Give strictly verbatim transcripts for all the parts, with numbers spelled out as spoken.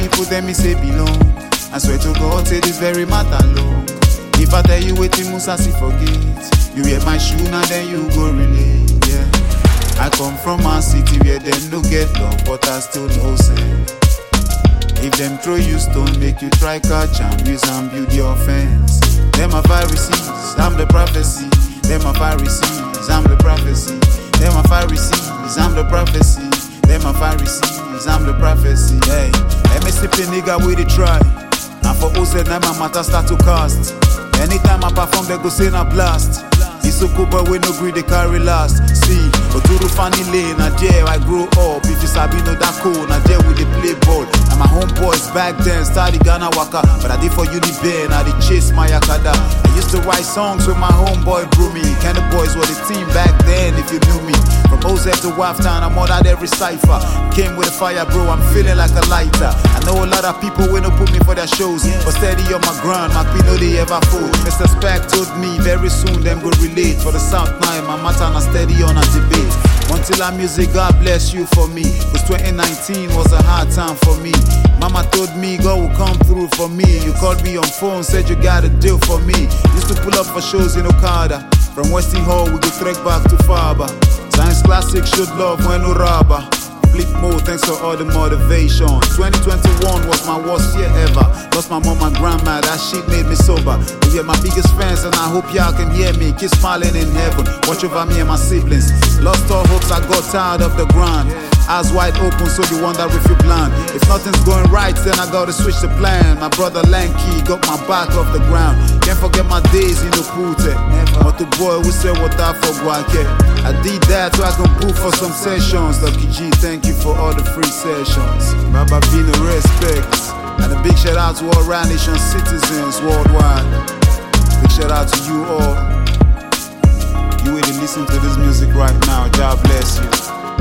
people then me say belong. I swear to God, say this very matter long. If I tell you waiting Musa see forget, you wear my shoe now then you go relate. Yeah, I come from a city where them no get love, but I still know sense. If them throw you stone, make you try catch and use and build your fence. Them are Pharisees, I'm the prophecy. Them are Pharisees, I'm the prophecy. Them are Pharisees, I'm the prophecy. Them are Pharisees, I'm the prophecy. Hey, let me slip a nigga with a try. And for O Z, now my matter start to cast. Anytime I perform, they go say na blast. It's so cool, but we no agree they carry last. See, but to the funny lane, na there I grow up. If you sabi know that cool, na there we dey play ball. And my homeboys back then started Ghana waka, but I did for uni band, I did chase my yakada. I used to write songs with my homeboy Broomy. Kind of boys were the team back then, if you knew me. From O Z to Waftown, I'm ordered every cipher. Came with a fire, bro, I'm feeling like a lighter. I know a lot of people will not put me for their shows, but steady on my grind, my people they ever fold. Mister Speck told me very soon them go relate. For the South now, my matter na steady on a debate. Until our music, God bless you for me. Cause twenty nineteen was a hard time for me. Mama told me God will come through for me. You called me on phone, said you got a deal for me. Used to pull up for shows in Okada. From Westing Hall, we go trek back to Faber. Science Classic showed love when no robber. Flip mode, thanks for all the motivation. twenty twenty-one was my worst year ever. Lost my mom and grandma, that shit made me sober. You're my biggest fans and I hope y'all can hear me. Keep smiling in heaven, watch over me and my siblings. Lost all hopes, I got tired of the grind. Eyes wide open, so you wonder if you're blind. If nothing's going right, then I gotta switch the plan. My brother Lanky got my back off the ground. Can't forget my days in the Pute. But the boy who said what I for Guake. I did that so I can book for some sessions. Lucky G, thank you for all the free sessions. Baba Bino respect. And a big shout out to all Rand Nation citizens worldwide. Big shout out to you all. You really listen to this music right now. God bless you.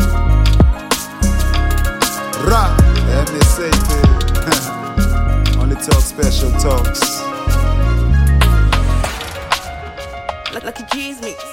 Ra, let me say it. Only talk special talks. Lucky G's mix.